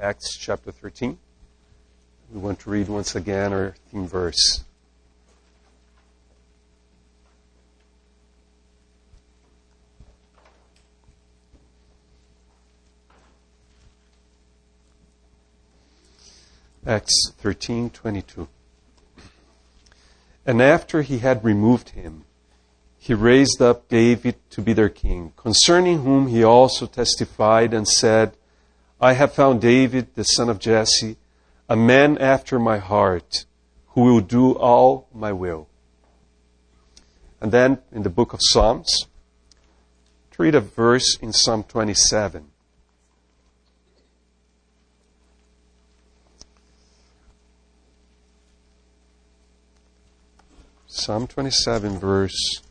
Acts chapter 13. We want to read once again our theme verse. Acts 13:22. And after he had removed him, he raised up David to be their king, concerning whom he also testified and said, I have found David, the son of Jesse, a man after my heart, who will do all my will. And then in the book of Psalms, to read a verse in Psalm 27. Psalm 27, verse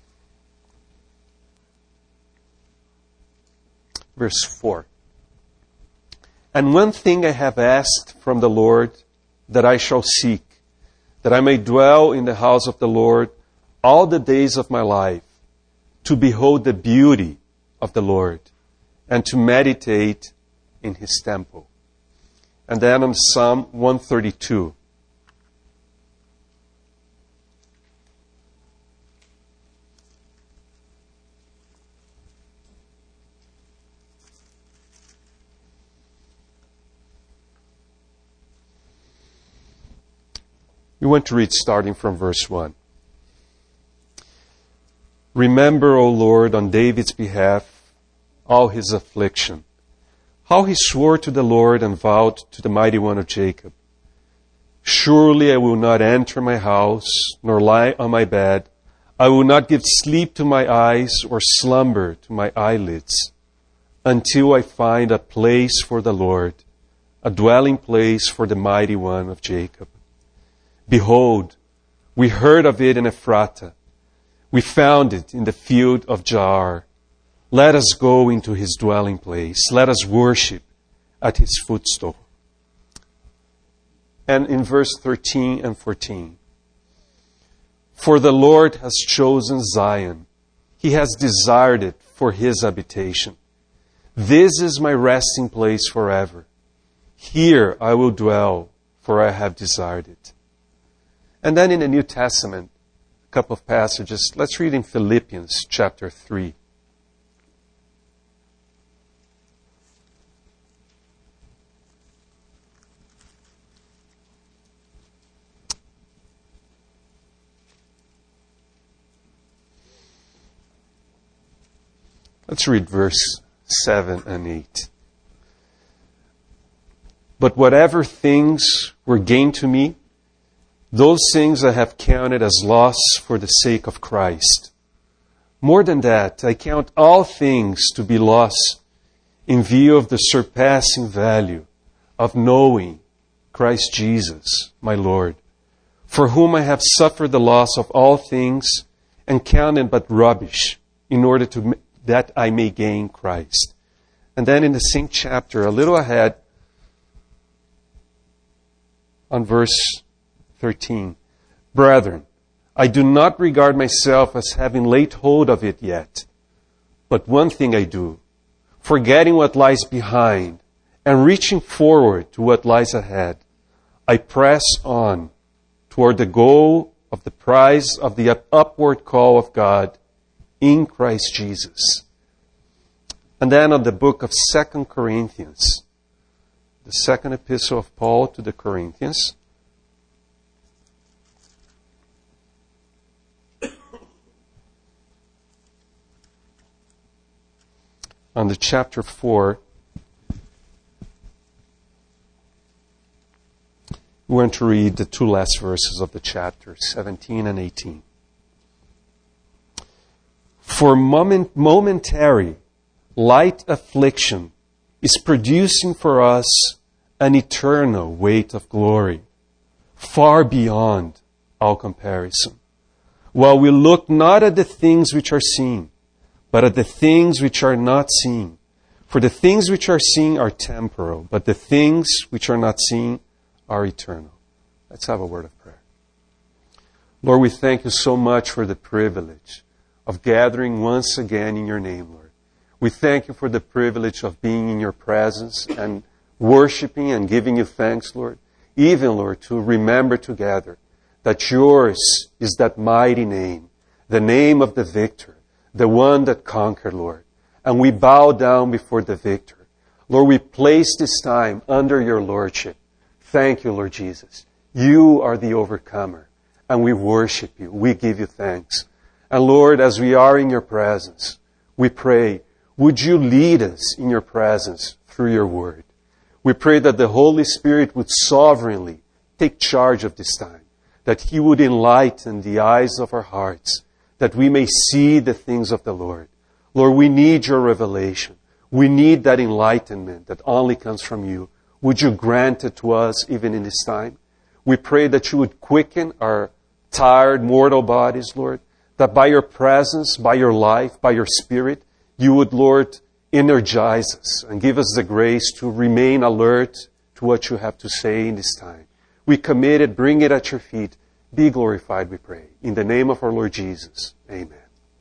4. And one thing I have asked from the Lord, that I shall seek, that I may dwell in the house of the Lord all the days of my life, to behold the beauty of the Lord, and to meditate in His temple. And then on Psalm 132. We want to read starting from verse 1. Remember, O Lord, on David's behalf, all his affliction, how he swore to the Lord and vowed to the Mighty One of Jacob. Surely I will not enter my house, nor lie on my bed. I will not give sleep to my eyes, or slumber to my eyelids, until I find a place for the Lord, a dwelling place for the Mighty One of Jacob. Behold, we heard of it in Ephrata. We found it in the field of Jaar. Let us go into his dwelling place. Let us worship at his footstool. And in verse 13 and 14. For the Lord has chosen Zion. He has desired it for his habitation. This is my resting place forever. Here I will dwell, for I have desired it. And then in the New Testament, a couple of passages. Let's read in Philippians chapter 3. Let's read verse 7 and 8. But whatever things were gained to me, those things I have counted as loss for the sake of Christ. More than that, I count all things to be loss in view of the surpassing value of knowing Christ Jesus, my Lord, for whom I have suffered the loss of all things and count it but rubbish in order that I may gain Christ. And then in the same chapter, a little ahead, on verse 13. Brethren, I do not regard myself as having laid hold of it yet. But one thing I do, forgetting what lies behind and reaching forward to what lies ahead, I press on toward the goal of the prize of the upward call of God in Christ Jesus. And then on the book of 2 Corinthians, the second epistle of Paul to the Corinthians, on the chapter 4, we want to read the two last verses of the chapter, 17 and 18. For momentary, light affliction is producing for us an eternal weight of glory, far beyond all comparison. While we look not at the things which are seen, but at the things which are not seen. For the things which are seen are temporal, but the things which are not seen are eternal. Let's have a word of prayer. Lord, we thank you so much for the privilege of gathering once again in your name, Lord. We thank you for the privilege of being in your presence and worshiping and giving you thanks, Lord. Even, Lord, to remember together that yours is that mighty name, the name of the victor, the one that conquered, Lord. And we bow down before the victor. Lord, we place this time under your lordship. Thank you, Lord Jesus. You are the overcomer, and we worship you. We give you thanks. And Lord, as we are in your presence, we pray, would you lead us in your presence through your word? We pray that the Holy Spirit would sovereignly take charge of this time, that he would enlighten the eyes of our hearts, that we may see the things of the Lord. Lord, we need your revelation. We need that enlightenment that only comes from you. Would you grant it to us even in this time? We pray that you would quicken our tired mortal bodies, Lord, that by your presence, by your life, by your Spirit, you would, Lord, energize us and give us the grace to remain alert to what you have to say in this time. We commit it, bring it at your feet. Be glorified, we pray. In the name of our Lord Jesus, amen.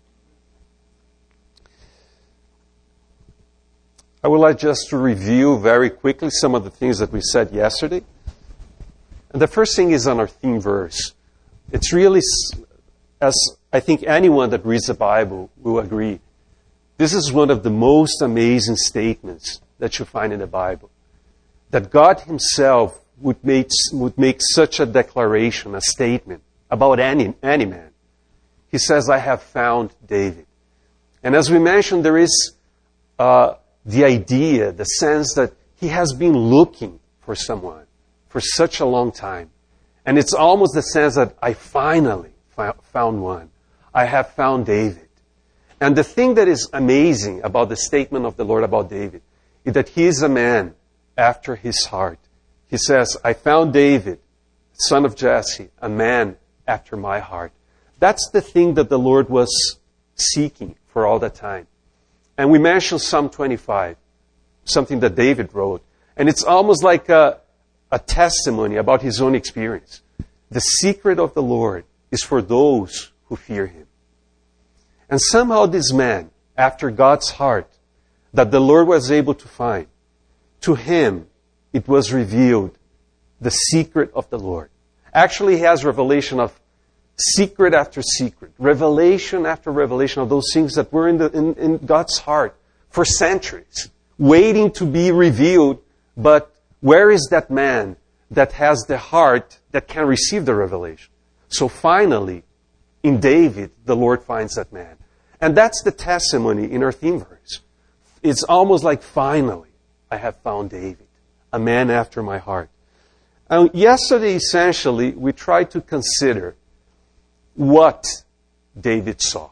I would like just to review very quickly some of the things that we said yesterday. And the first thing is on our theme verse. It's really, as I think anyone that reads the Bible will agree, this is one of the most amazing statements that you find in the Bible. That God himself would make such a declaration, a statement about any man. He says, I have found David. And as we mentioned, there is the idea, the sense that he has been looking for someone for such a long time. And it's almost the sense that I finally found one. I have found David. And the thing that is amazing about the statement of the Lord about David is that he is a man after his heart. He says, I found David, son of Jesse, a man after my heart. That's the thing that the Lord was seeking for all the time. And we mentioned Psalm 25, something that David wrote. And it's almost like a testimony about his own experience. The secret of the Lord is for those who fear him. And somehow this man, after God's heart, that the Lord was able to find, to him it was revealed the secret of the Lord. Actually, he has revelation of secret after secret, revelation after revelation of those things that were in God's heart for centuries, waiting to be revealed. But where is that man that has the heart that can receive the revelation? So finally, in David, the Lord finds that man. And that's the testimony in our theme verse. It's almost like, finally, I have found David, a man after my heart. And yesterday, essentially, we tried to consider what David saw.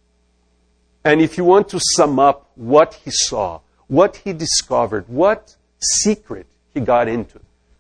And if you want to sum up what he saw, what he discovered, what secret he got into,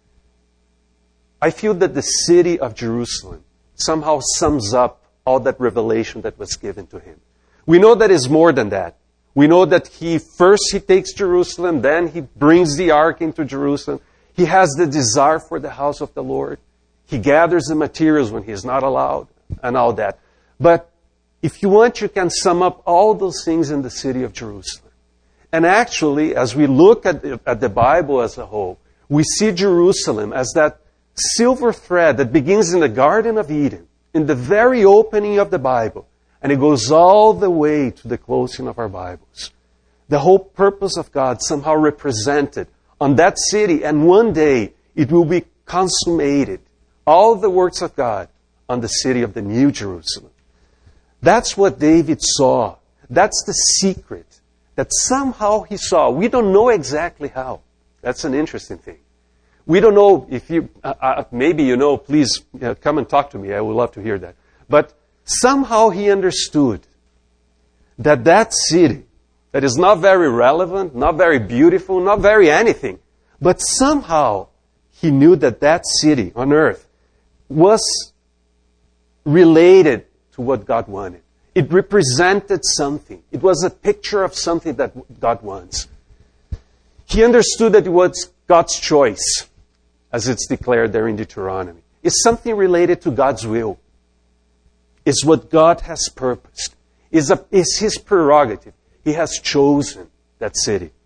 I feel that the city of Jerusalem somehow sums up all that revelation that was given to him. We know that it's more than that. We know that he takes Jerusalem, then he brings the ark into Jerusalem. He has the desire for the house of the Lord. He gathers the materials when he is not allowed and all that. But if you want, you can sum up all those things in the city of Jerusalem. And actually, as we look at the Bible as a whole, we see Jerusalem as that silver thread that begins in the Garden of Eden, in the very opening of the Bible, and it goes all the way to the closing of our Bibles. The whole purpose of God somehow represented on that city, and one day it will be consummated. All the works of God on the city of the New Jerusalem. That's what David saw. That's the secret that somehow he saw. We don't know exactly how. That's an interesting thing. We don't know if you, maybe you know, please come and talk to me. I would love to hear that. But somehow he understood that that city, that is not very relevant, not very beautiful, not very anything, but somehow he knew that that city on earth was related to what God wanted. It represented something. It was a picture of something that God wants. He understood that it was God's choice, as it's declared there in Deuteronomy. It's something related to God's will. It's what God has purposed. It's His prerogative. He has chosen that city.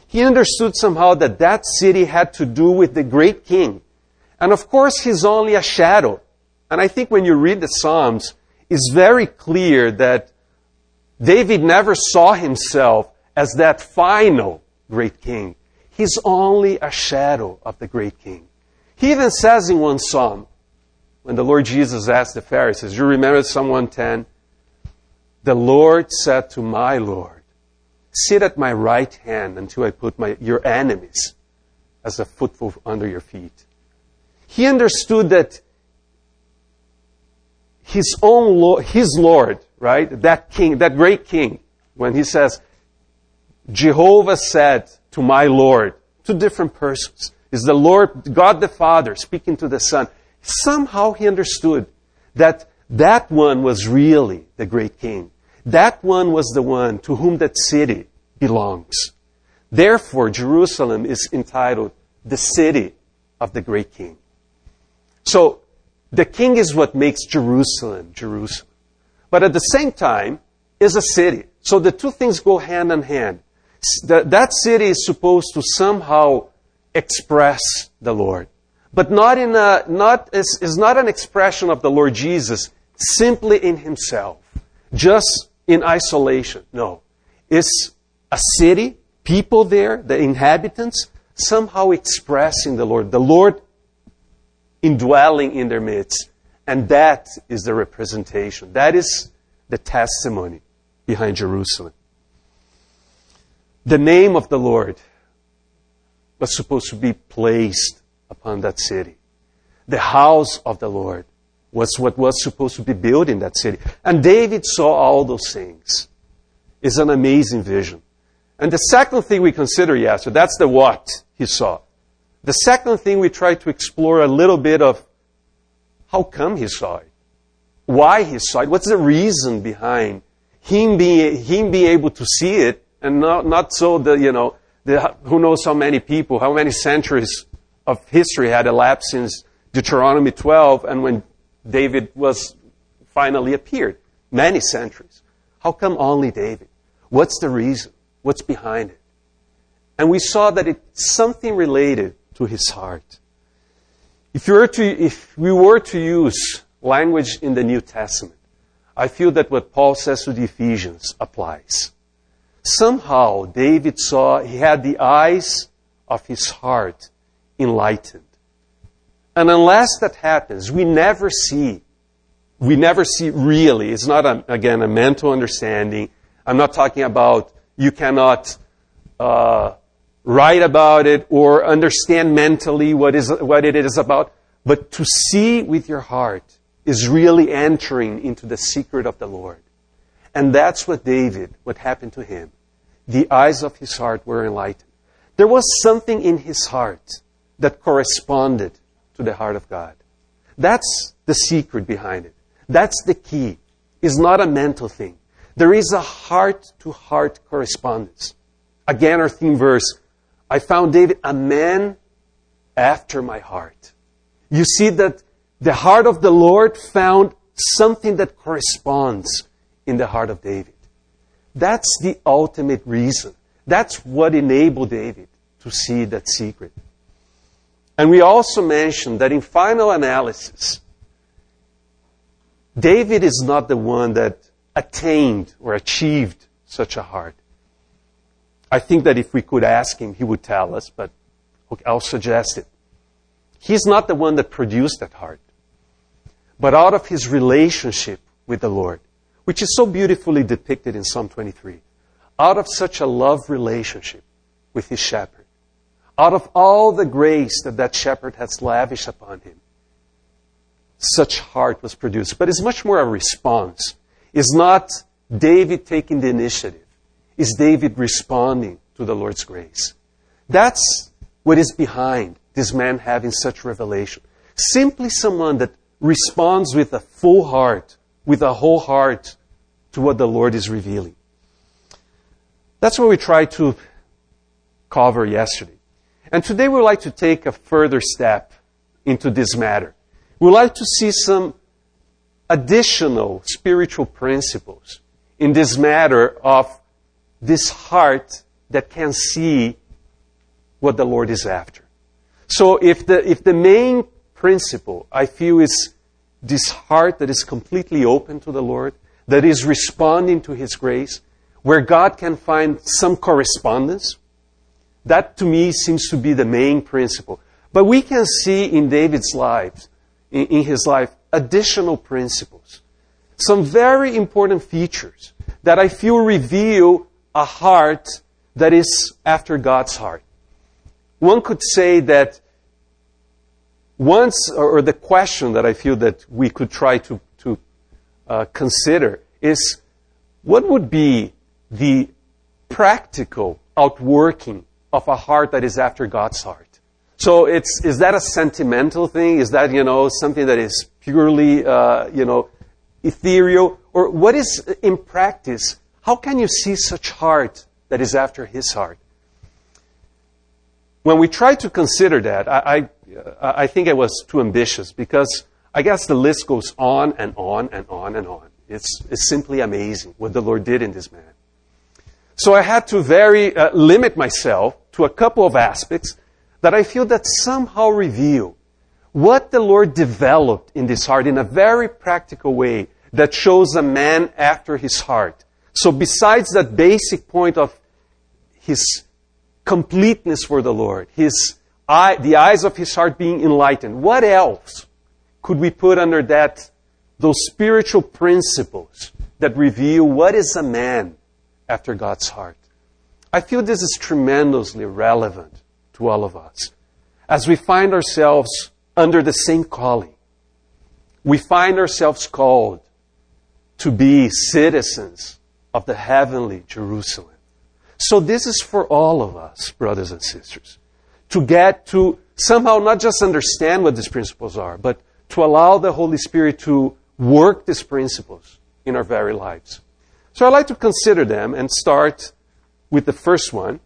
He understood somehow that that city had to do with the great king. And of course, he's only a shadow. And I think when you read the Psalms, it's very clear that David never saw himself as that final great king. He's only a shadow of the great king. He even says in one psalm, when the Lord Jesus asked the Pharisees, you remember Psalm 110? The Lord said to my Lord, sit at my right hand until I put your enemies as a footstool under your feet. He understood that his Lord, right? That king, that great king, when he says, Jehovah said to my Lord, two different persons. Is the Lord, God the Father, speaking to the Son. Somehow he understood that that one was really the great king. That one was the one to whom that city belongs. Therefore, Jerusalem is entitled the city of the great king. So, the king is what makes Jerusalem, Jerusalem. But at the same time, is a city. So the two things go hand in hand. That city is supposed to somehow express the Lord. But is not an expression of the Lord Jesus simply in himself, just in isolation. No. It's a city, people there, the inhabitants, somehow expressing the Lord indwelling in their midst. And that is the representation. That is the testimony behind Jerusalem. The name of the Lord was supposed to be placed upon that city. The house of the Lord was what was supposed to be built in that city. And David saw all those things. It's an amazing vision. And the second thing we considered yesterday, that's the what he saw. The second thing we tried to explore a little bit of how come he saw it. Why he saw it. What's the reason behind him being able to see it and not so who knows how many people, how many centuries of history had elapsed since Deuteronomy 12 and when David was finally appeared. Many centuries. How come only David? What's the reason? What's behind it? And we saw that it's something related to his heart. If we were to use language in the New Testament, I feel that what Paul says to the Ephesians applies. Somehow David saw, he had the eyes of his heart enlightened. And unless that happens, we never see really. It's not, again, a mental understanding. I'm not talking about you cannot write about it or understand mentally what it is about. But to see with your heart is really entering into the secret of the Lord. And that's what happened to him. The eyes of his heart were enlightened. There was something in his heart that corresponded to the heart of God. That's the secret behind it. That's the key. It's not a mental thing. There is a heart-to-heart correspondence. Again, our theme verse, I found David a man after my heart. You see that the heart of the Lord found something that corresponds in the heart of David. That's the ultimate reason. That's what enabled David to see that secret. And we also mentioned that in final analysis, David is not the one that attained or achieved such a heart. I think that if we could ask him, he would tell us, but I'll suggest it. He's not the one that produced that heart. But out of his relationship with the Lord, which is so beautifully depicted in Psalm 23, out of such a love relationship with his shepherd, out of all the grace that shepherd has lavished upon him, such heart was produced. But it's much more a response. It's not David taking the initiative. It's David responding to the Lord's grace. That's what is behind this man having such revelation. Simply someone that responds with a full heart, with a whole heart to what the Lord is revealing. That's what we tried to cover yesterday. And today we would like to take a further step into this matter. We would like to see some additional spiritual principles in this matter of this heart that can see what the Lord is after. So if the main principle, I feel, is this heart that is completely open to the Lord, that is responding to His grace, where God can find some correspondence, that to me seems to be the main principle. But we can see in David's life, in his life, additional principles. Some very important features that I feel reveal a heart that is after God's heart. One could say that the question that I feel that we could try to consider is, what would be the practical outworking of a heart that is after God's heart? So is that a sentimental thing? Is that, something that is purely, ethereal? Or what is, in practice, how can you see such heart that is after His heart? When we try to consider that, I think I was too ambitious, because I guess the list goes on and on and on and on. It's simply amazing what the Lord did in this man. So I had to limit myself to a couple of aspects that I feel that somehow reveal what the Lord developed in this heart in a very practical way that shows a man after His heart. So besides that basic point of his completeness for the Lord, the eyes of his heart being enlightened, what else could we put under those spiritual principles that reveal what is a man after God's heart? I feel this is tremendously relevant to all of us. As we find ourselves under the same calling, we find ourselves called to be citizens of the heavenly Jerusalem. So this is for all of us, brothers and sisters, to get to somehow not just understand what these principles are, but to allow the Holy Spirit to work these principles in our very lives. So I'd like to consider them and start with the first one.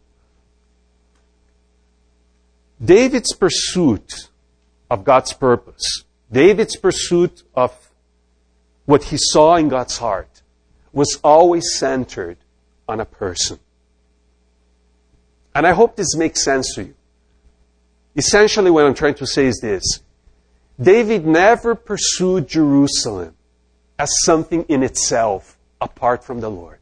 David's pursuit of God's purpose, David's pursuit of what he saw in God's heart, was always centered on a person. And I hope this makes sense to you. Essentially, what I'm trying to say is this: David never pursued Jerusalem as something in itself apart from the Lord.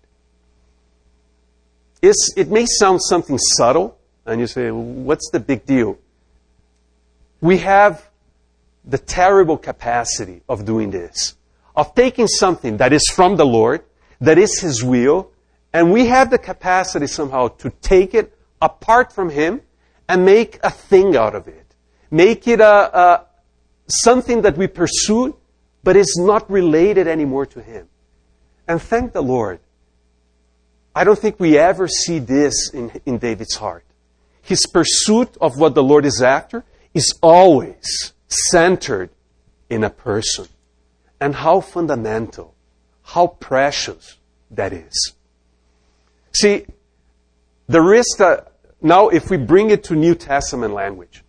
It may sound something subtle, and you say, what's the big deal? We have the terrible capacity of doing this, of taking something that is from the Lord, that is His will, and we have the capacity somehow to take it apart from Him and make a thing out of it. Make it something that we pursue, but is not related anymore to Him. And thank the Lord, I don't think we ever see this in David's heart. His pursuit of what the Lord is after is always centered in a person. And how fundamental, how precious that is. See, the risk that, now if we bring it to New Testament language,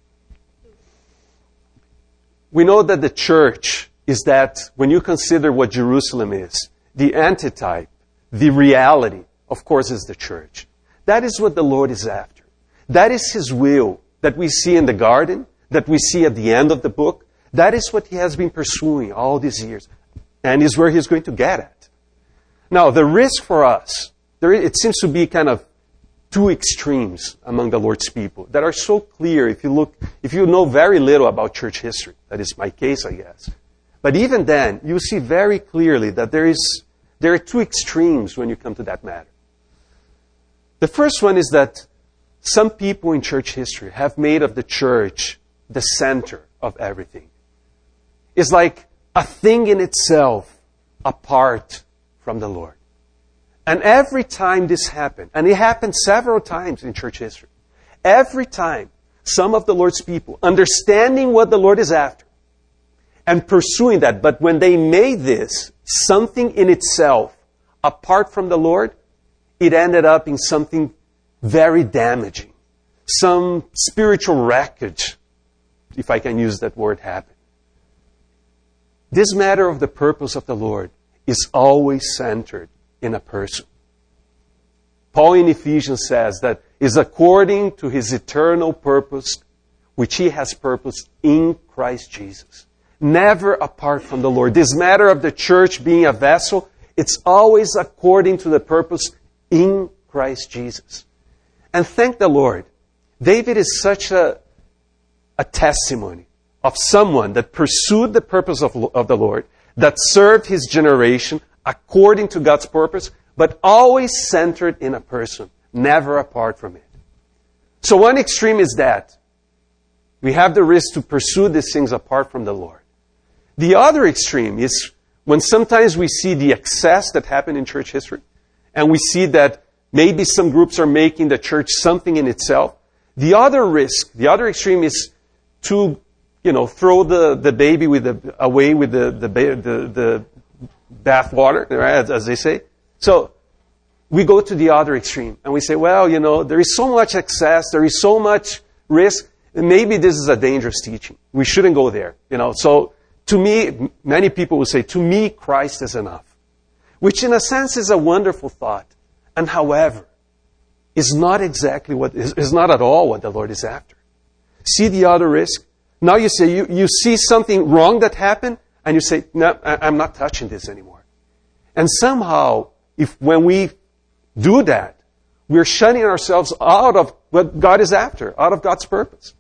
we know that the church is that, when you consider what Jerusalem is, the antitype, the reality, of course, is the church. That is what the Lord is after. That is His will that we see in the garden, that we see at the end of the book. That is what He has been pursuing all these years, and is where He's going to get at. Now, the risk for us, it seems to be kind of two extremes among the Lord's people that are so clear if you know very little about church history. That is my case, I guess. But even then, you see very clearly that there are two extremes when you come to that matter. The first one is that some people in church history have made of the church the center of everything. It's like a thing in itself apart from the Lord. And every time this happened, and it happened several times in church history, every time some of the Lord's people, understanding what the Lord is after, and pursuing that, but when they made this something in itself apart from the Lord, it ended up in something very damaging. Some spiritual wreckage, if I can use that word, happened. This matter of the purpose of the Lord is always centered in a person. Paul in Ephesians says that is according to his eternal purpose, which he has purposed in Christ Jesus. Never apart from the Lord. This matter of the church being a vessel, it's always according to the purpose in Christ Jesus. And thank the Lord. David is such a testimony of someone that pursued the purpose of the Lord, that served his generation according to God's purpose, but always centered in a person, never apart from it. So one extreme is that. We have the risk to pursue these things apart from the Lord. The other extreme is when sometimes we see the excess that happened in church history, and we see that maybe some groups are making the church something in itself. The other risk, the other extreme is to, throw the baby away with the bath water, right, as they say. So we go to the other extreme and we say, well, there is so much excess, there is so much risk, and maybe this is a dangerous teaching. We shouldn't go there, So to me, many people will say, to me, Christ is enough. Which in a sense is a wonderful thought. And however, is not at all what the Lord is after. See the other risk? Now you say, you see something wrong that happened, and you say, no, I'm not touching this anymore. And somehow, when we do that, we're shutting ourselves out of what God is after, out of God's purpose.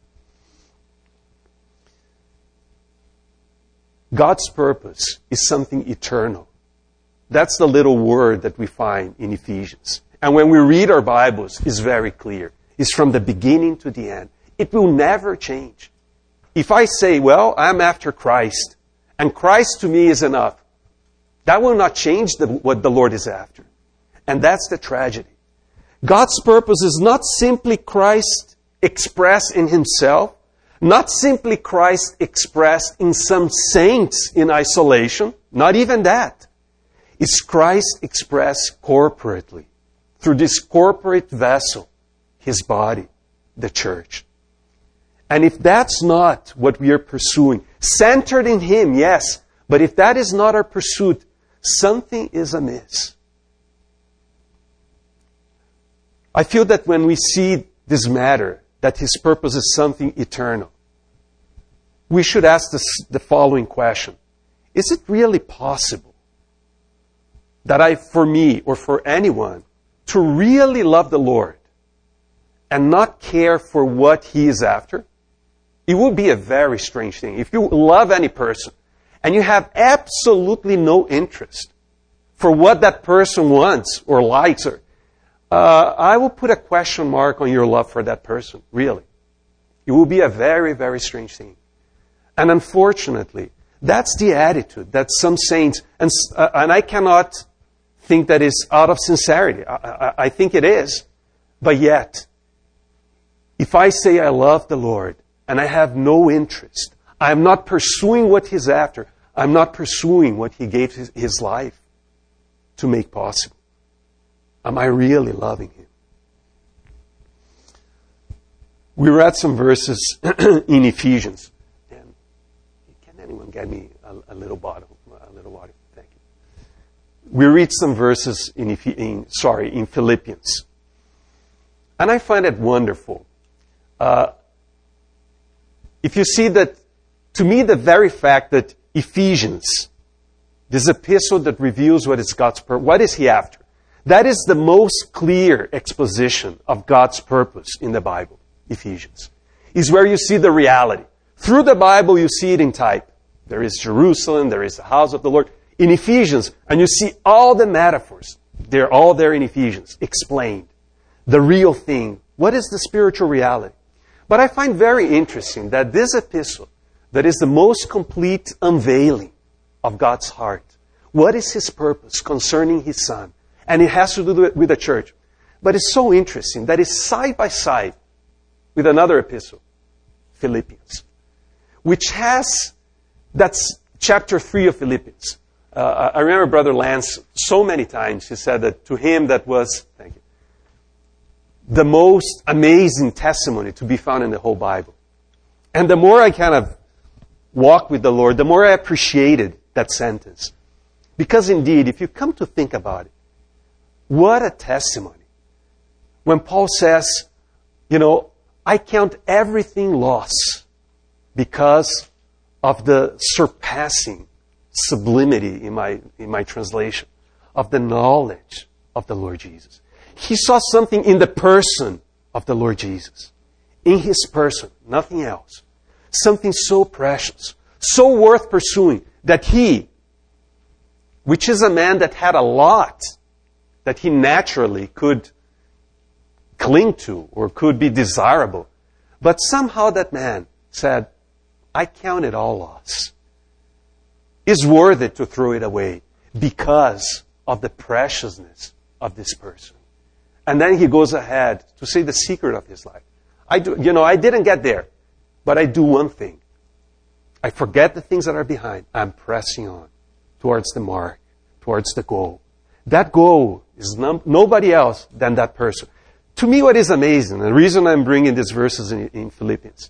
God's purpose is something eternal. That's the little word that we find in Ephesians. And when we read our Bibles, it's very clear. It's from the beginning to the end. It will never change. If I say, well, I'm after Christ, and Christ to me is enough, that will not change what the Lord is after. And that's the tragedy. God's purpose is not simply Christ expressed in himself, not simply Christ expressed in some saints in isolation, not even that. It's Christ expressed corporately, through this corporate vessel, his body, the church. And if that's not what we are pursuing, centered in him, yes, but if that is not our pursuit, something is amiss. I feel that when we see this matter, that his purpose is something eternal, we should ask the following question. Is it really possible that for me or for anyone, to really love the Lord and not care for what he is after? It would be a very strange thing. If you love any person and you have absolutely no interest for what that person wants or likes, I will put a question mark on your love for that person, really. It will be a very, very strange thing. And unfortunately, that's the attitude that some saints, and I cannot think that is out of sincerity. I think it is. But yet, if I say I love the Lord and I have no interest, I'm not pursuing what he's after, I'm not pursuing what he gave his life to make possible. Am I really loving him? We read some verses in Ephesians. And can anyone get me a little bottle? A little water? Thank you. We read some verses in Philippians. And I find it wonderful. If you see that, to me, the very fact that Ephesians, this epistle that reveals what is God's purpose, what is he after? That is the most clear exposition of God's purpose in the Bible, Ephesians. Is where you see the reality. Through the Bible, you see it in type. There is Jerusalem, there is the house of the Lord. In Ephesians, and you see all the metaphors. They're all there in Ephesians, explained. The real thing. What is the spiritual reality? But I find very interesting that this epistle, that is the most complete unveiling of God's heart. What is his purpose concerning his Son? And it has to do with the church. But it's so interesting that it's side by side with another epistle, Philippians, which has, that's chapter 3 of Philippians. I remember Brother Lance, so many times he said that to him that was, thank you, the most amazing testimony to be found in the whole Bible. And the more I kind of walked with the Lord, the more I appreciated that sentence. Because indeed, if you come to think about it, what a testimony. When Paul says, I count everything loss because of the surpassing sublimity in my translation of the knowledge of the Lord Jesus. He saw something in the person of the Lord Jesus. In His person, nothing else. Something so precious, so worth pursuing, that He, which is a man that had a lot that he naturally could cling to or could be desirable, but somehow that man said, I count it all loss. It's worth it to throw it away because of the preciousness of this person. And then he goes ahead to say the secret of his life. I didn't get there, but I do one thing. I forget the things that are behind. I'm pressing on towards the mark, towards the goal. That goal is nobody else than that person. To me, what is amazing, the reason I'm bringing these verses in Philippians,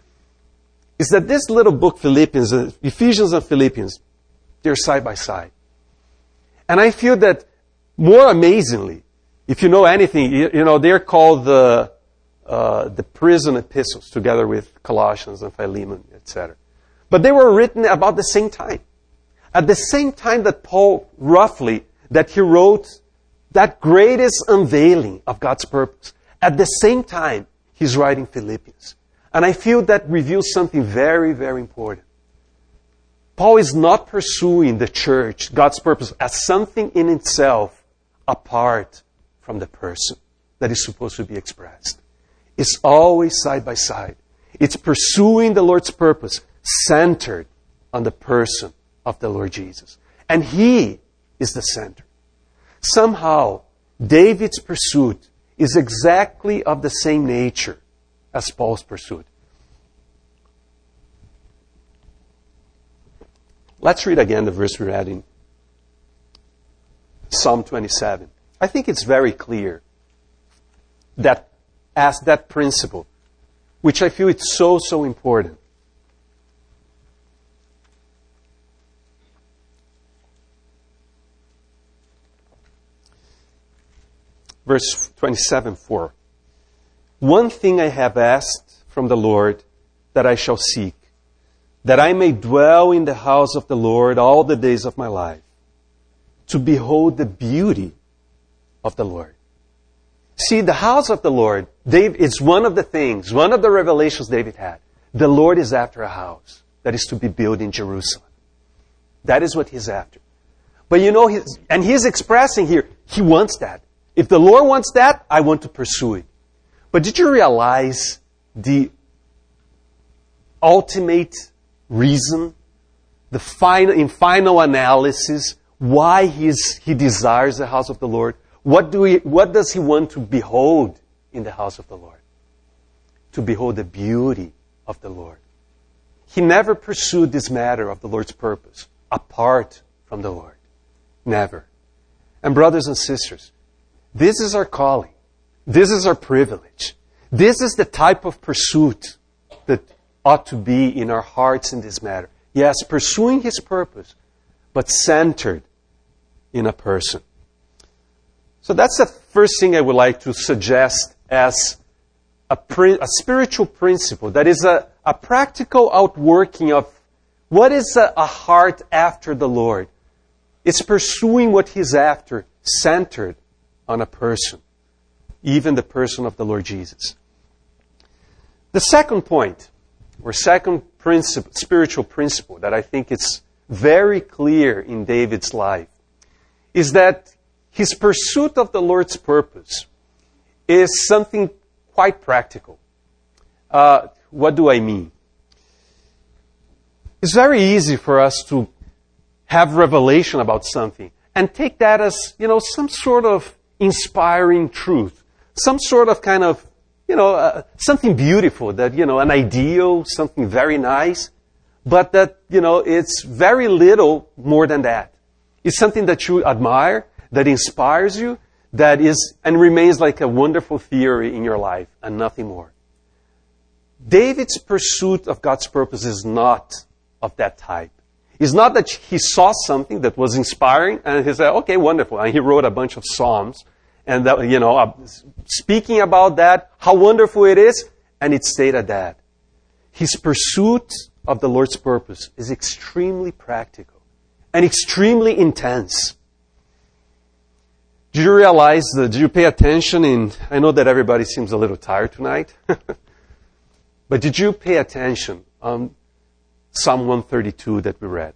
is that this little book, Philippians, Ephesians and Philippians, they're side by side. And I feel that more amazingly, if you know anything, they're called the prison epistles, together with Colossians and Philemon, etc. But they were written about the same time. At the same time that Paul, roughly, that he wrote that greatest unveiling of God's purpose. At the same time, he's writing Philippians. And I feel that reveals something very, very important. Paul is not pursuing the church, God's purpose, as something in itself apart from the person that is supposed to be expressed. It's always side by side. It's pursuing the Lord's purpose centered on the person of the Lord Jesus. And He is the center. Somehow, David's pursuit is exactly of the same nature as Paul's pursuit. Let's read again the verse we read in Psalm 27. I think it's very clear that as that principle, which I feel it's so, so important. Verse 27:4. One thing I have asked from the Lord that I shall seek, that I may dwell in the house of the Lord all the days of my life, to behold the beauty of the Lord. See, the house of the Lord, it's one of the things, one of the revelations David had. The Lord is after a house that is to be built in Jerusalem. That is what He's after. But he's expressing here, He wants that. If the Lord wants that, I want to pursue it. But did you realize the ultimate reason, in final analysis, why he desires the house of the Lord? What does He want to behold in the house of the Lord? To behold the beauty of the Lord. He never pursued this matter of the Lord's purpose apart from the Lord. Never. And brothers and sisters, this is our calling. This is our privilege. This is the type of pursuit that ought to be in our hearts in this matter. Yes, pursuing His purpose, but centered in a person. So that's the first thing I would like to suggest as a spiritual principle. That is a practical outworking of what is a heart after the Lord. It's pursuing what He's after, centered on a person, even the person of the Lord Jesus. The second point, or second spiritual principle that I think is very clear in David's life, is that his pursuit of the Lord's purpose is something quite practical. What do I mean? It's very easy for us to have revelation about something and take that as, some sort of inspiring truth, some sort of kind of, something beautiful, that, an ideal, something very nice, but that, it's very little more than that. It's something that you admire, that inspires you, that is, and remains like a wonderful theory in your life, and nothing more. David's pursuit of God's purpose is not of that type. It's not that he saw something that was inspiring, and he said, okay, wonderful, and he wrote a bunch of psalms, And, speaking about that, how wonderful it is, and it stated that. His pursuit of the Lord's purpose is extremely practical and extremely intense. Did you realize did you pay attention I know that everybody seems a little tired tonight, but did you pay attention on Psalm 132 that we read?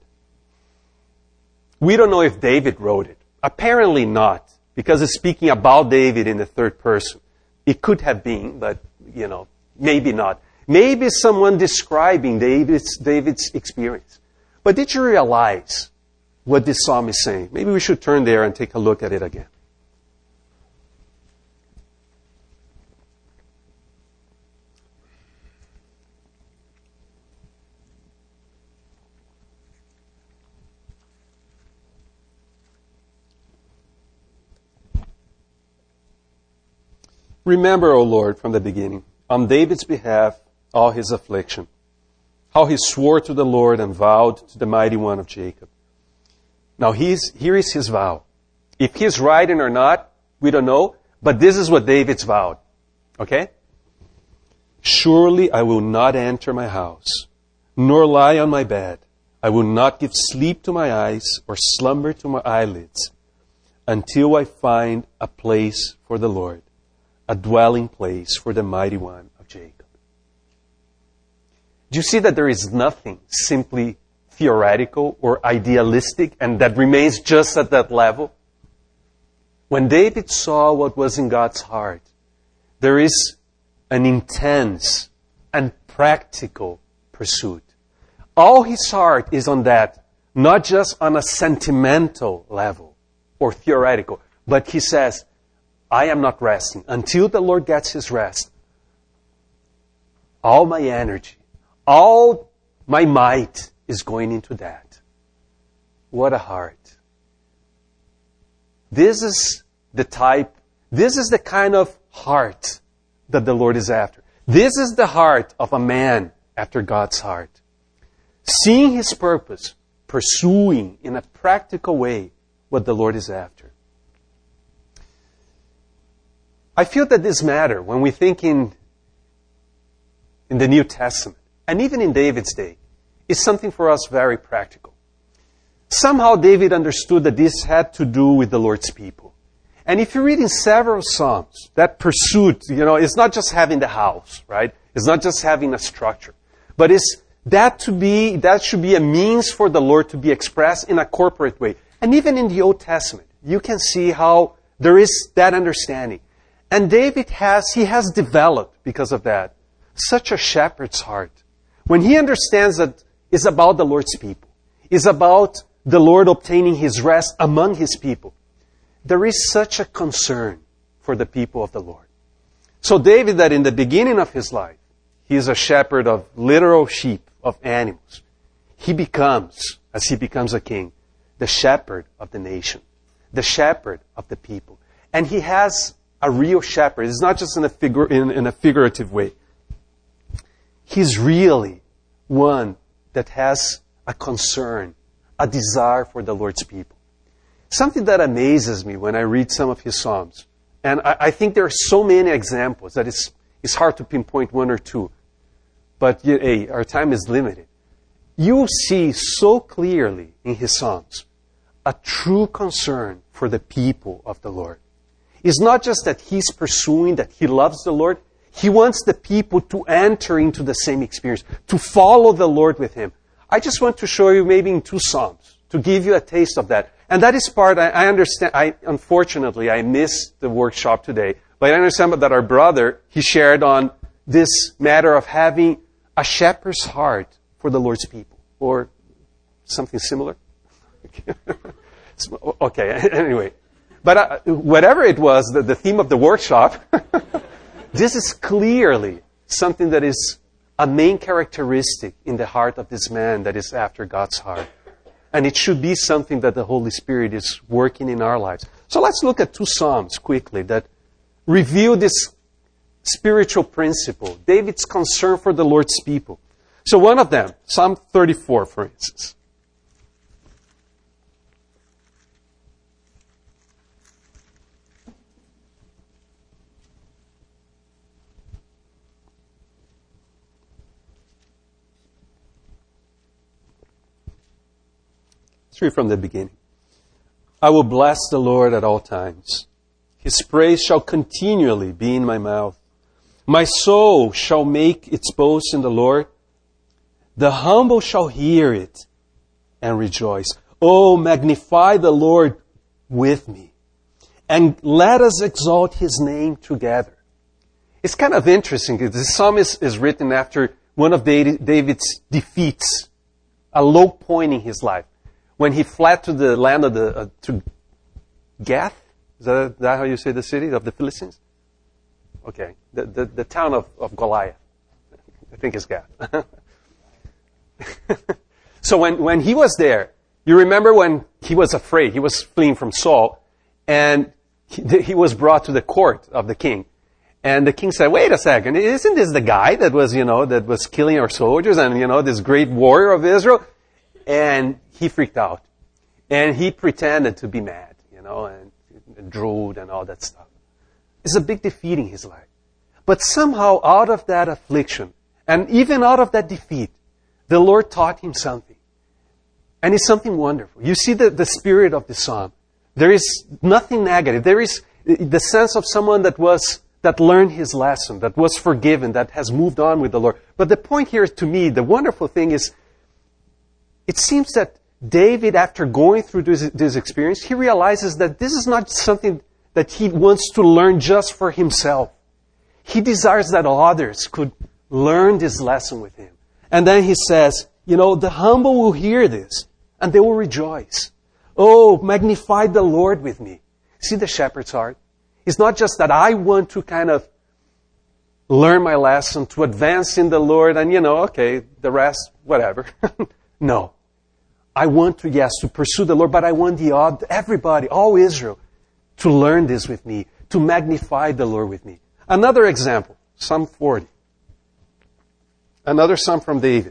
We don't know if David wrote it. Apparently not, because it's speaking about David in the third person. It could have been, but, maybe not. Maybe someone describing David's experience. But did you realize what this psalm is saying? Maybe we should turn there and take a look at it again. Remember, O Lord, from the beginning, on David's behalf, all his affliction, how he swore to the Lord and vowed to the Mighty One of Jacob. Now, here is his vow. If he's writing or not, we don't know, but this is what David's vowed. Okay? Surely I will not enter my house, nor lie on my bed. I will not give sleep to my eyes or slumber to my eyelids until I find a place for the Lord, a dwelling place for the Mighty One of Jacob. Do you see that there is nothing simply theoretical or idealistic and that remains just at that level? When David saw what was in God's heart, there is an intense and practical pursuit. All his heart is on that, not just on a sentimental level or theoretical, but he says, I am not resting until the Lord gets his rest. All my energy, all my might is going into that. What a heart. This is the kind of heart that the Lord is after. This is the heart of a man after God's heart. Seeing his purpose, pursuing in a practical way what the Lord is after. I feel that this matter when we think in the New Testament, and even in David's day, is something for us very practical. Somehow David understood that this had to do with the Lord's people. And if you read in several Psalms, that pursuit, it's not just having the house, right? It's not just having a structure. But that should be a means for the Lord to be expressed in a corporate way. And even in the Old Testament, you can see how there is that understanding. And David has developed, because of that, such a shepherd's heart. When he understands that it's about the Lord's people, it's about the Lord obtaining his rest among his people, there is such a concern for the people of the Lord. So David, that in the beginning of his life, he is a shepherd of literal sheep, of animals. He becomes, as he becomes a king, the shepherd of the nation, the shepherd of the people. And he has a real shepherd. It's not just in a figurative way. He's really one that has a concern, a desire for the Lord's people. Something that amazes me when I read some of his Psalms, and I think there are so many examples that it's hard to pinpoint one or two, but hey, our time is limited. You see so clearly in his Psalms a true concern for the people of the Lord. It's not just that he's pursuing, that he loves the Lord. He wants the people to enter into the same experience, to follow the Lord with him. I just want to show you maybe in 2 Psalms, to give you a taste of that. And that is part, I understand, unfortunately, I missed the workshop today, but I understand that our brother, he shared on this matter of having a shepherd's heart for the Lord's people, or something similar. Okay, anyway. But whatever it was, the theme of the workshop, this is clearly something that is a main characteristic in the heart of this man that is after God's heart. And it should be something that the Holy Spirit is working in our lives. So let's look at 2 Psalms quickly that reveal this spiritual principle, David's concern for the Lord's people. So one of them, Psalm 34, for instance. Let's read from the beginning. I will bless the Lord at all times. His praise shall continually be in my mouth. My soul shall make its boast in the Lord. The humble shall hear it and rejoice. Oh, magnify the Lord with me, and let us exalt His name together. It's kind of interesting. This psalm is written after one of David's defeats, a low point in his life, when he fled to the land of to Gath. Is that how you say the city of the Philistines? Okay, the town of Goliath. I think it's Gath. So when he was there, you remember when he was afraid, he was fleeing from Saul, and he was brought to the court of the king. And the king said, wait a second, isn't this the guy that was killing our soldiers and, this great warrior of Israel? And he freaked out. And he pretended to be mad, and drooled and all that stuff. It's a big defeat in his life. But somehow out of that affliction, and even out of that defeat, the Lord taught him something. And it's something wonderful. You see the spirit of the psalm. There is nothing negative. There is the sense of someone that learned his lesson, that was forgiven, that has moved on with the Lord. But the point here to me, the wonderful thing is, it seems that David, after going through this experience, he realizes that this is not something that he wants to learn just for himself. He desires that others could learn this lesson with him. And then he says, the humble will hear this, and they will rejoice. Oh, magnify the Lord with me. See the shepherd's heart? It's not just that I want to kind of learn my lesson, to advance in the Lord, and the rest, whatever. No. I want to pursue the Lord, but I want everybody, all Israel, to learn this with me, to magnify the Lord with me. Another example, Psalm 40. Another psalm from David.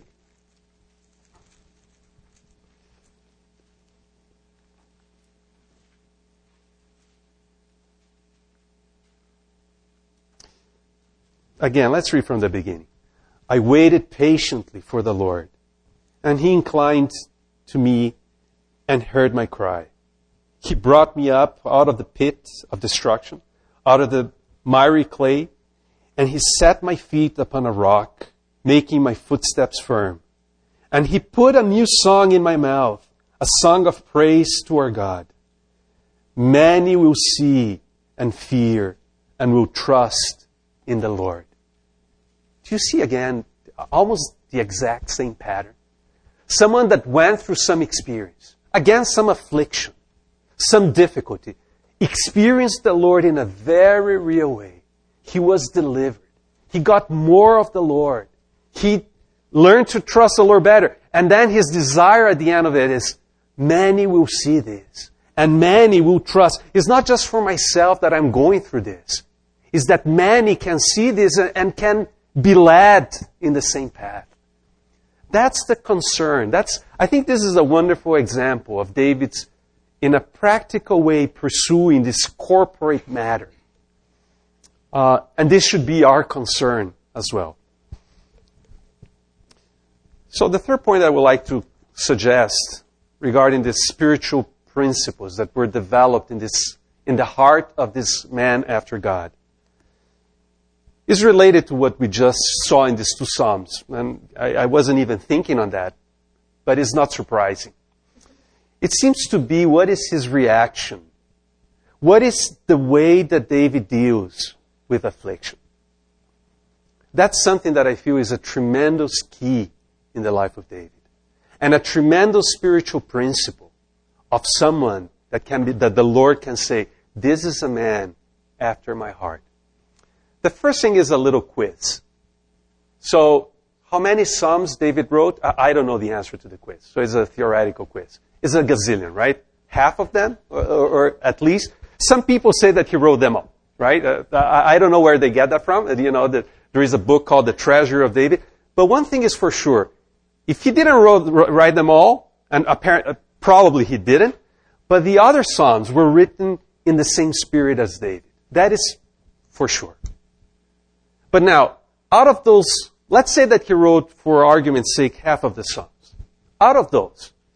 Again, let's read from the beginning. I waited patiently for the Lord, and He inclined to me and heard my cry. He brought me up out of the pit of destruction, out of the miry clay, and He set my feet upon a rock, making my footsteps firm. And He put a new song in my mouth, a song of praise to our God. Many will see and fear and will trust in the Lord. Do you see again almost the exact same pattern? Someone that went through some experience, again some affliction, some difficulty, experienced the Lord in a very real way. He was delivered. He got more of the Lord. He learned to trust the Lord better. And then his desire at the end of it is, many will see this. And many will trust. It's not just for myself that I'm going through this. It's that many can see this and can be led in the same path. That's the concern. I think this is a wonderful example of David's, in a practical way, pursuing this corporate matter. And this should be our concern as well. So the third point I would like to suggest regarding the spiritual principles that were developed in the heart of this man after God is related to what we just saw in these two Psalms. And I wasn't even thinking on that, but it's not surprising. It seems to be, what is his reaction? What is the way that David deals with affliction? That's something that I feel is a tremendous key in the life of David. And a tremendous spiritual principle of someone that the Lord can say, this is a man after my heart. The first thing is a little quiz. So, how many Psalms David wrote? I don't know the answer to the quiz. So it's a theoretical quiz. It's a gazillion, right? Half of them, or at least. Some people say that he wrote them all, right? I don't know where they get that from. That there is a book called The Treasure of David. But one thing is for sure. If he didn't write them all, and probably he didn't, but the other Psalms were written in the same spirit as David. That is for sure. But now, out of those, let's say that he wrote, for argument's sake, half of the Psalms. Out of those,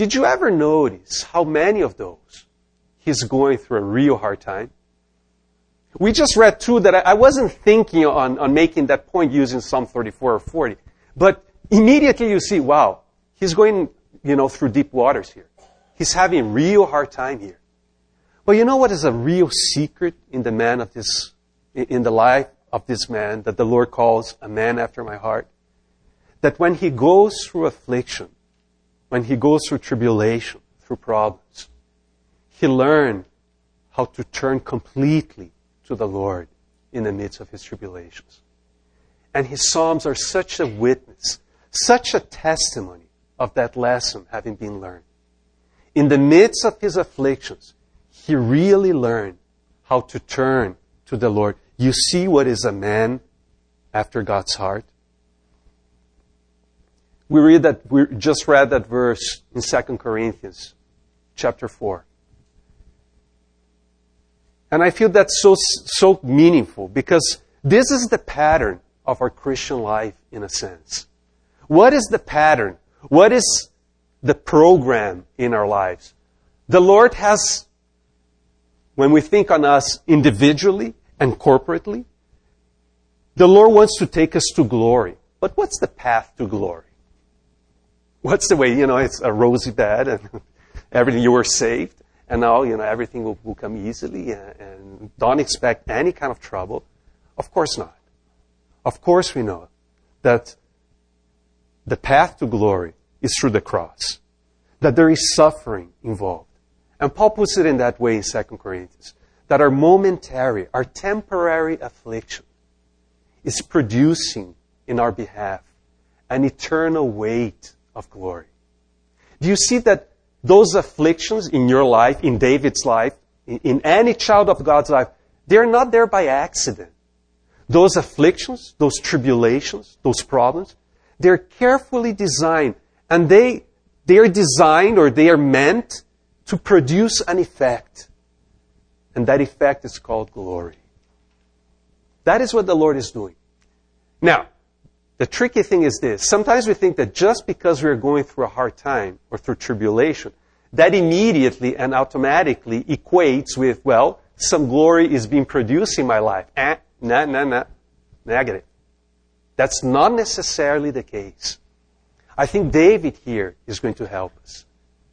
Did you ever notice how many of those he's going through a real hard time? We just read through that. I wasn't thinking on making that point using Psalm 34 or 40. But immediately you see, wow, he's going, through deep waters here. He's having a real hard time here. But you know what is a real secret in the life of this man that the Lord calls a man after my heart? That when he goes through affliction, when he goes through tribulation, through problems, he learned how to turn completely to the Lord in the midst of his tribulations. And his Psalms are such a witness, such a testimony of that lesson having been learned. In the midst of his afflictions, he really learned how to turn to the Lord. You see what is a man after God's heart? We just read that verse in 2 Corinthians chapter 4. And I feel that's so meaningful because this is the pattern of our Christian life in a sense. What is the pattern? What is the program in our lives? The Lord has, when we think on us individually and corporately, the Lord wants to take us to glory. But what's the path to glory? What's the way? It's a rosy bed and everything, you were saved. And now, everything will come easily and don't expect any kind of trouble. Of course not. Of course we know that the path to glory is through the cross. That there is suffering involved. And Paul puts it in that way in 2 Corinthians. That our momentary, our temporary affliction is producing in our behalf an eternal weight of glory. Do you see that those afflictions in your life, in David's life, in any child of God's life, they're not there by accident. Those afflictions, those tribulations, those problems, they're carefully designed. And they are designed or they are meant to produce an effect. And that effect is called glory. That is what the Lord is doing. Now, the tricky thing is this. Sometimes we think that just because we're going through a hard time or through tribulation, that immediately and automatically equates with, some glory is being produced in my life. Negative. That's not necessarily the case. I think David here is going to help us.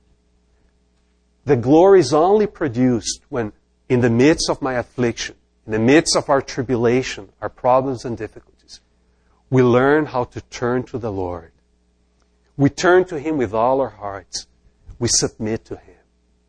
The glory is only produced when, in the midst of my affliction, in the midst of our tribulation, our problems and difficulties, we learn how to turn to the Lord. We turn to Him with all our hearts. We submit to Him.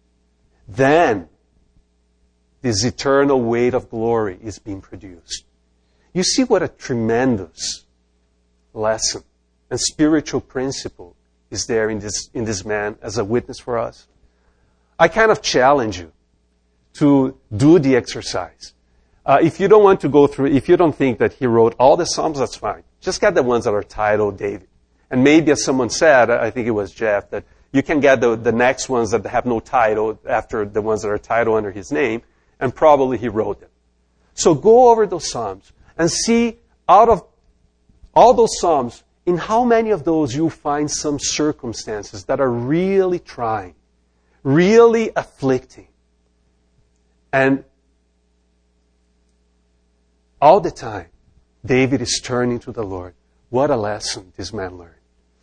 Then, this eternal weight of glory is being produced. You see what a tremendous lesson and spiritual principle is there in this man as a witness for us. I kind of challenge you to do the exercise. If you don't want to go through, if you don't think that he wrote all the Psalms, that's fine. Just get the ones that are titled David. And maybe, as someone said, I think it was Jeff, that you can get the next ones that have no title after the ones that are titled under his name, and probably he wrote them. So go over those Psalms and see out of all those Psalms, in how many of those you find some circumstances that are really trying, really afflicting. And all the time, David is turning to the Lord. What a lesson this man learned.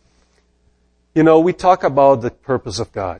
We talk about the purpose of God.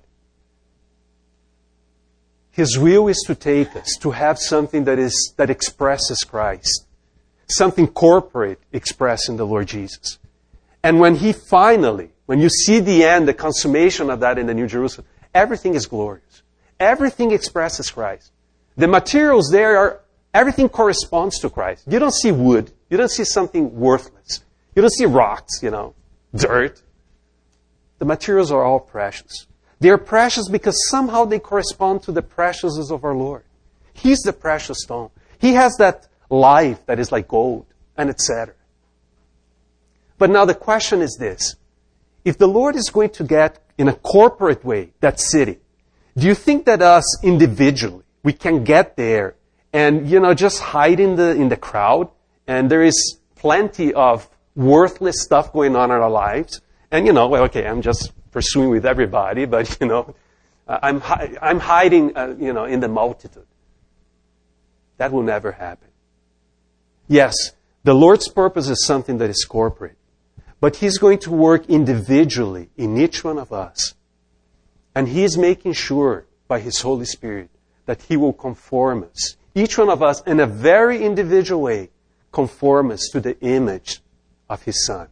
His will is to take us, to have something that expresses Christ. Something corporate expressing the Lord Jesus. And when you see the end, the consummation of that in the New Jerusalem, everything is glorious. Everything expresses Christ. The materials there everything corresponds to Christ. You don't see wood. You don't see something worthless. You don't see rocks, dirt. The materials are all precious. They are precious because somehow they correspond to the preciousness of our Lord. He's the precious stone. He has that life that is like gold, and etc. But now the question is this. If the Lord is going to get, in a corporate way, that city, do you think that us individually, we can get there and, just hide in the crowd, and there is plenty of worthless stuff going on in our lives, and, I'm just pursuing with everybody, but, I'm hiding, in the multitude. That will never happen. Yes, the Lord's purpose is something that is corporate. But He's going to work individually in each one of us. And He is making sure by His Holy Spirit that He will conform us. Each one of us, in a very individual way, conform us to the image of His Son.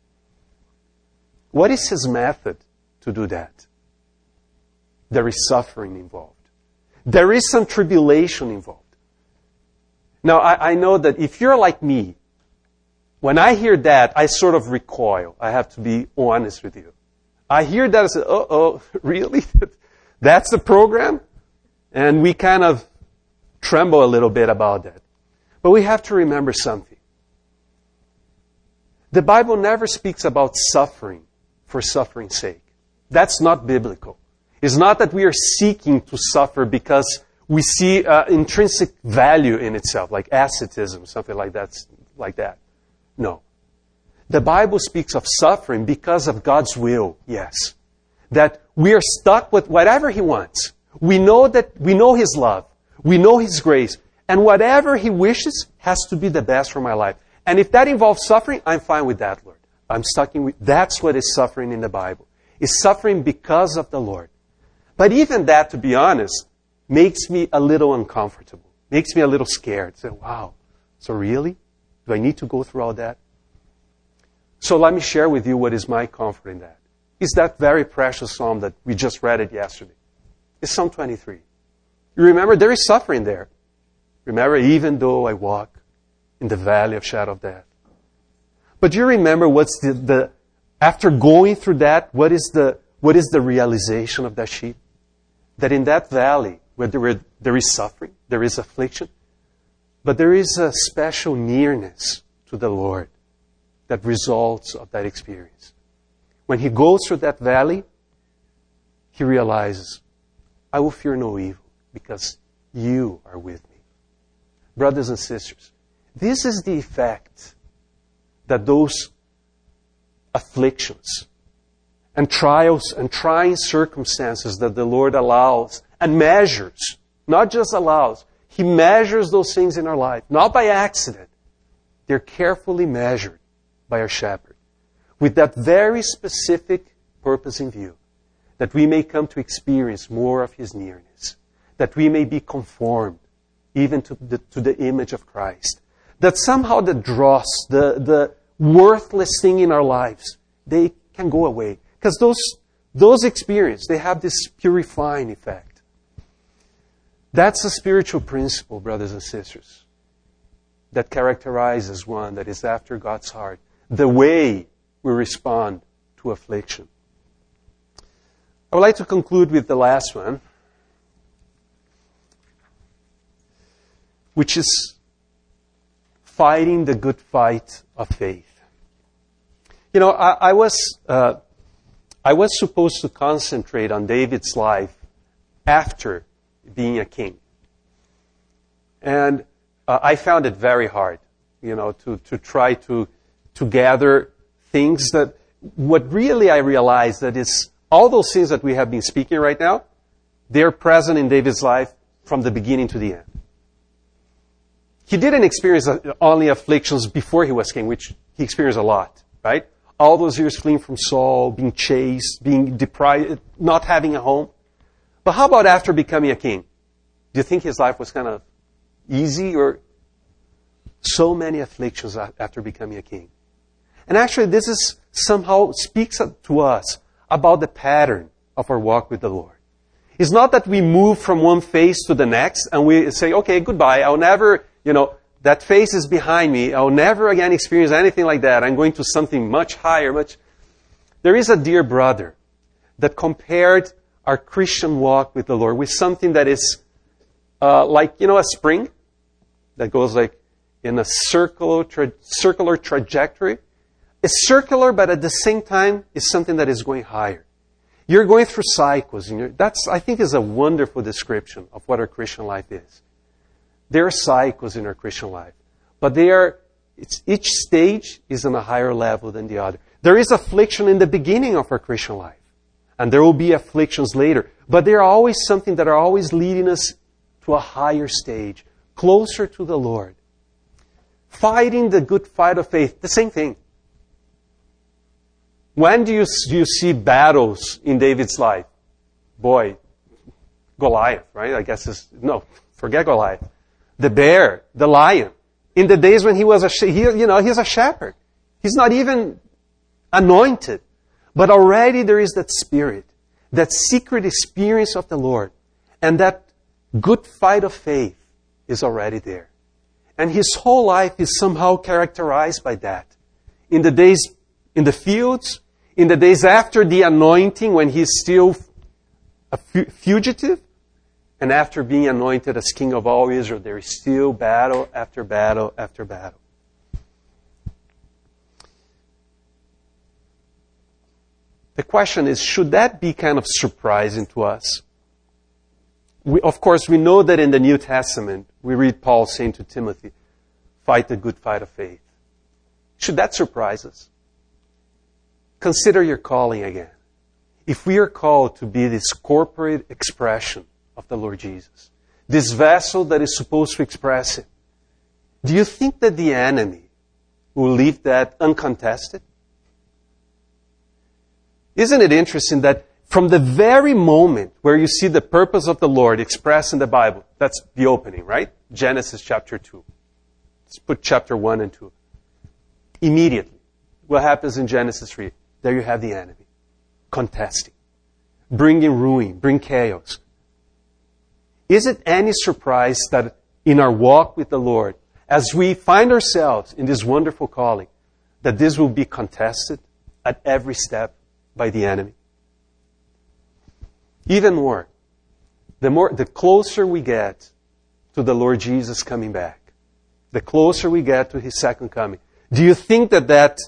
What is His method to do that? There is suffering involved. There is some tribulation involved. Now, I know that if you're like me, when I hear that, I sort of recoil. I have to be honest with you. I hear that and say, really? That's the program? And we kind of tremble a little bit about that. But we have to remember something. The Bible never speaks about suffering for suffering's sake. That's not biblical. It's not that we are seeking to suffer because we see intrinsic value in itself, like asceticism, something like that. No. The Bible speaks of suffering because of God's will, yes. That we are stuck with whatever He wants. We know His love. We know His grace. And whatever He wishes has to be the best for my life. And if that involves suffering, I'm fine with that, Lord. That's what is suffering in the Bible. It's suffering because of the Lord. But even that, to be honest, makes me a little uncomfortable. Makes me a little scared. Say, wow, so really? Do I need to go through all that? So let me share with you what is my comfort in that. It's that very precious psalm that we just read it yesterday. It's Psalm 23. You remember there is suffering there. Remember, even though I walk in the valley of shadow of death. But do you remember what's after going through that, what is the realization of that sheep? That in that valley where there is suffering, there is affliction, but there is a special nearness to the Lord that results of that experience. When he goes through that valley, he realizes, I will fear no evil because you are with me. Brothers and sisters, this is the effect that those afflictions and trials and trying circumstances that the Lord allows and measures, not just allows, He measures those things in our life, not by accident. They're carefully measured by our shepherd with that very specific purpose in view, that we may come to experience more of His nearness, that we may be conformed even to the image of Christ, that somehow the dross, the worthless thing in our lives, they can go away. Because those experiences, they have this purifying effect. That's a spiritual principle, brothers and sisters, that characterizes one that is after God's heart. The way we respond to affliction. I would like to conclude with the last one, which is fighting the good fight of faith. You know, I was supposed to concentrate on David's life after being a king. And I found it very hard, to try to gather things that, what really I realized that is, all those things that we have been speaking right now, they're present in David's life from the beginning to the end. He didn't experience only afflictions before he was king, which he experienced a lot, right? All those years fleeing from Saul, being chased, being deprived, not having a home. But how about after becoming a king? Do you think his life was kind of easy, or so many afflictions after becoming a king? And actually, this is somehow speaks to us about the pattern of our walk with the Lord. It's not that we move from one phase to the next and we say, okay, goodbye, I'll never, that phase is behind me. I'll never again experience anything like that. I'm going to something much higher, There is a dear brother that compared our Christian walk with the Lord with something that is like, a spring that goes like in a circular trajectory. It's circular, but at the same time, it's something that is going higher. You're going through cycles. I think, is a wonderful description of what our Christian life is. There are cycles in our Christian life, but each stage is on a higher level than the other. There is affliction in the beginning of our Christian life. And there will be afflictions later. But they are always something that are always leading us to a higher stage, closer to the Lord. Fighting the good fight of faith, the same thing. When do you see battles in David's life? Boy, Goliath, right? I guess forget Goliath. The bear, the lion. In the days when he was he's a shepherd. He's not even anointed. But already there is that spirit, that secret experience of the Lord. And that good fight of faith is already there. And his whole life is somehow characterized by that. In the days in the fields, in the days after the anointing, when he's still a fugitive, and after being anointed as king of all Israel, there is still battle after battle after battle. The question is, should that be kind of surprising to us? Of course, we know that in the New Testament, we read Paul saying to Timothy, fight the good fight of faith. Should that surprise us? Consider your calling again. If we are called to be this corporate expression of the Lord Jesus, this vessel that is supposed to express Him, do you think that the enemy will leave that uncontested? Isn't it interesting that from the very moment where you see the purpose of the Lord expressed in the Bible, that's the opening, right? Genesis chapter 2. Let's put chapter 1 and 2. Immediately, what happens in Genesis 3? There you have the enemy, contesting, bringing ruin, bring chaos. Is it any surprise that in our walk with the Lord, as we find ourselves in this wonderful calling, that this will be contested at every step by the enemy? Even more, the closer we get to the Lord Jesus coming back, the closer we get to His second coming, do you think that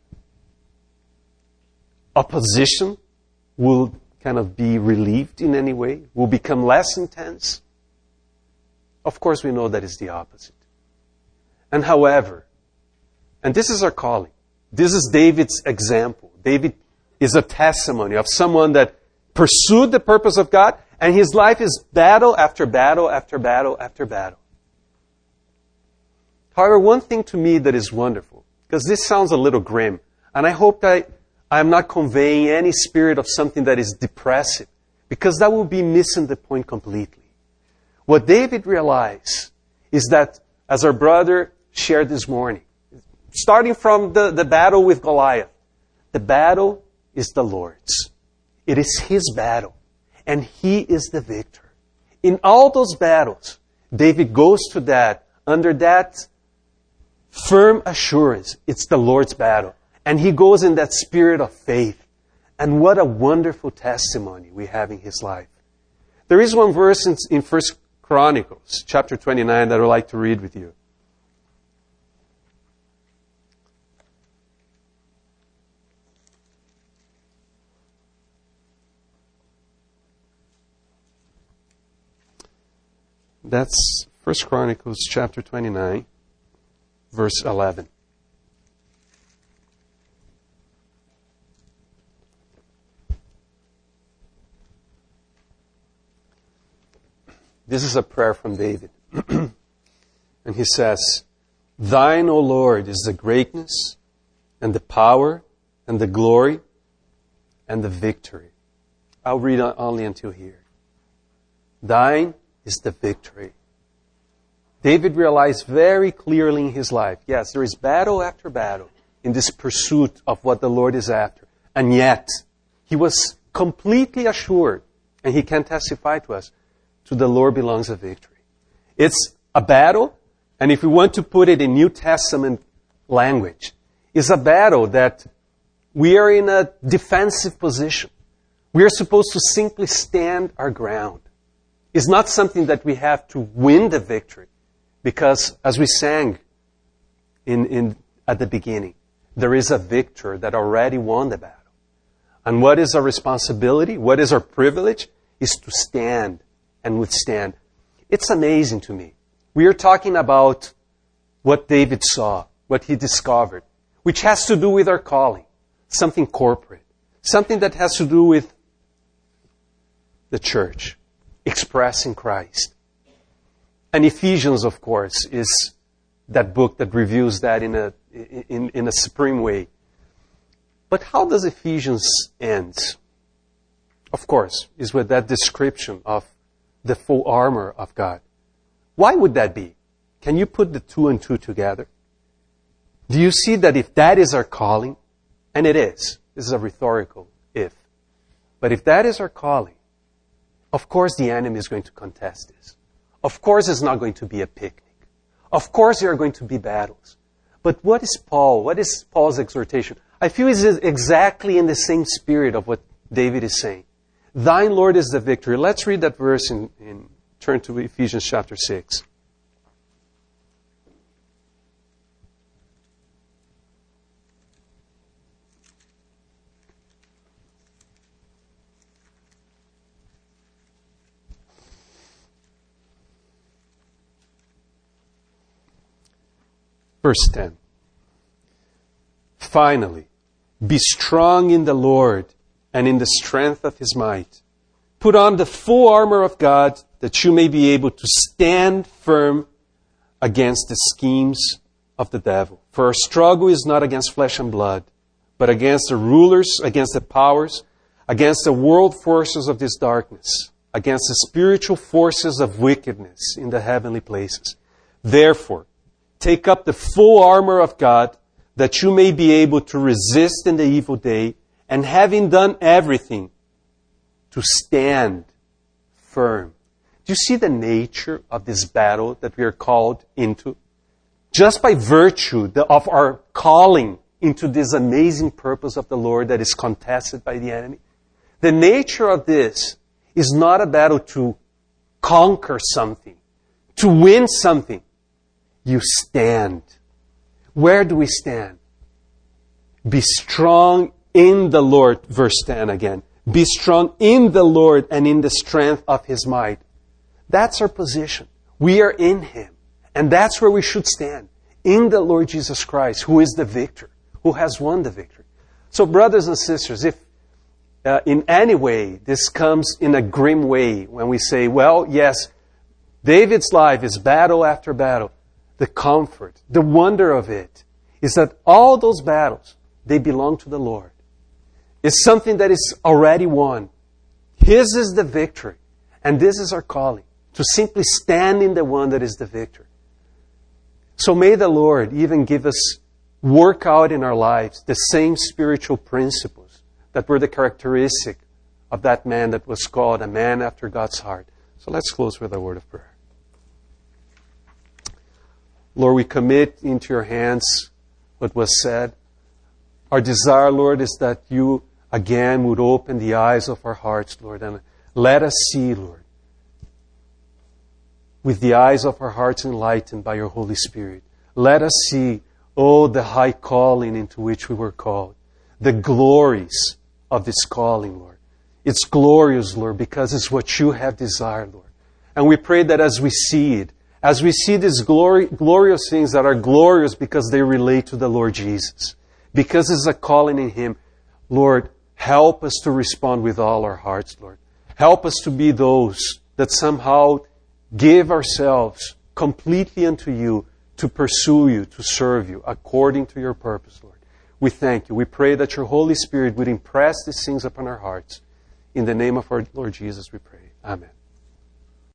opposition will kind of be relieved in any way? Will become less intense? Of course, we know that is the opposite. And however, and this is our calling. This is David's example. David is a testimony of someone that pursued the purpose of God, and his life is battle after battle after battle after battle. However, one thing to me that is wonderful, because this sounds a little grim, and I hope that I am not conveying any spirit of something that is depressive, because that will be missing the point completely. What David realized is that, as our brother shared this morning, starting from the battle with Goliath, the battle is the Lord's. It is His battle, and He is the victor. In all those battles, David goes to that, under that firm assurance, it's the Lord's battle. And he goes in that spirit of faith. And what a wonderful testimony we have in his life. There is one verse in 1 Chronicles, chapter 29, that I would like to read with you. That's 1 Chronicles chapter 29, verse 11. This is a prayer from David. And he says, Thine, O Lord, is the greatness and the power and the glory and the victory. I'll read only until here. Thine is the victory. David realized very clearly in his life, yes, there is battle after battle in this pursuit of what the Lord is after. And yet, he was completely assured, and he can testify to us, to the Lord belongs a victory. It's a battle, and if we want to put it in New Testament language, it's a battle that we are in a defensive position. We are supposed to simply stand our ground. It's not something that we have to win the victory, because as we sang at the beginning, there is a victor that already won the battle. And what is our responsibility? What is our privilege? Is to stand and withstand. It's amazing to me. We are talking about what David saw, what he discovered, which has to do with our calling, something corporate, something that has to do with the church, expressing Christ. And Ephesians, of course, is that book that reviews that in a supreme way. But how does Ephesians end? Of course, is with that description of the full armor of God. Why would that be? Can you put the two and two together? Do you see that if that is our calling, and it is, this is a rhetorical if, but if that is our calling, of course the enemy is going to contest this. Of course it's not going to be a picnic. Of course there are going to be battles. But what is Paul's exhortation? I feel it's exactly in the same spirit of what David is saying. Thine, Lord, is the victory. Let's read that verse and turn to Ephesians chapter 6. Verse 10. Finally, be strong in the Lord and in the strength of His might. Put on the full armor of God that you may be able to stand firm against the schemes of the devil. For our struggle is not against flesh and blood, but against the rulers, against the powers, against the world forces of this darkness, against the spiritual forces of wickedness in the heavenly places. Therefore, take up the full armor of God, that you may be able to resist in the evil day, and having done everything, to stand firm. Do you see the nature of this battle that we are called into? Just by virtue of our calling into this amazing purpose of the Lord that is contested by the enemy. The nature of this is not a battle to conquer something, to win something. You stand. Where do we stand? Be strong in the Lord, verse 10 again. Be strong in the Lord and in the strength of His might. That's our position. We are in Him. And that's where we should stand. In the Lord Jesus Christ, who is the victor, who has won the victory. So brothers and sisters, if in any way this comes in a grim way, when we say, well, yes, David's life is battle after battle, the comfort, the wonder of it is that all those battles, they belong to the Lord. It's something that is already won. His is the victory. And this is our calling, to simply stand in the one that is the victor. So may the Lord even give us, work out in our lives, the same spiritual principles that were the characteristic of that man that was called a man after God's heart. So let's close with a word of prayer. Lord, we commit into your hands what was said. Our desire, Lord, is that you again would open the eyes of our hearts, Lord, and let us see, Lord, with the eyes of our hearts enlightened by your Holy Spirit. Let us see, the high calling into which we were called, the glories of this calling, Lord. It's glorious, Lord, because it's what you have desired, Lord. And we pray that as we see it, as we see these glorious things that are glorious because they relate to the Lord Jesus, because it's a calling in Him, Lord, help us to respond with all our hearts, Lord. Help us to be those that somehow give ourselves completely unto you, to pursue you, to serve you, according to your purpose, Lord. We thank you. We pray that your Holy Spirit would impress these things upon our hearts. In the name of our Lord Jesus, we pray. Amen.